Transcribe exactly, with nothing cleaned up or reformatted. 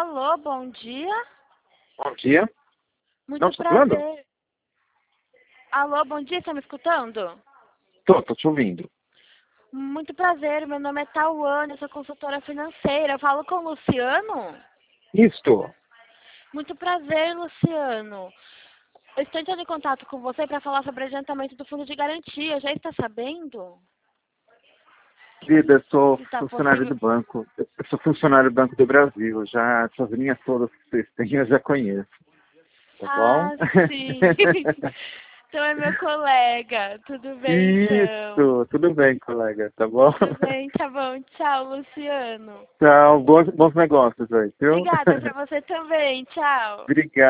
Alô, bom dia. Bom dia. Muito Não, estou prazer. falando? Alô, bom dia, está me escutando? Tô, tô te ouvindo. Muito prazer, meu nome é Tauane, eu sou consultora financeira. Eu falo com o Luciano? Isto. Muito prazer, Luciano. Eu estou entrando em contato com você para falar sobre o adiantamento do fundo de garantia. Já está sabendo? Querida, eu sou Se está funcionário possível. do banco. Eu sou funcionário do Banco do Brasil. Já, essas linhas todas que vocês têm, eu já conheço. Tá bom? Ah, sim. Então é meu colega. Tudo bem, então? Isso. Tudo bem, colega. Tá bom? Tudo bem, tá bom. Tchau, Luciano. Tchau. Bons, bons negócios aí, viu? Obrigada pra você também. Tchau. Obrigado.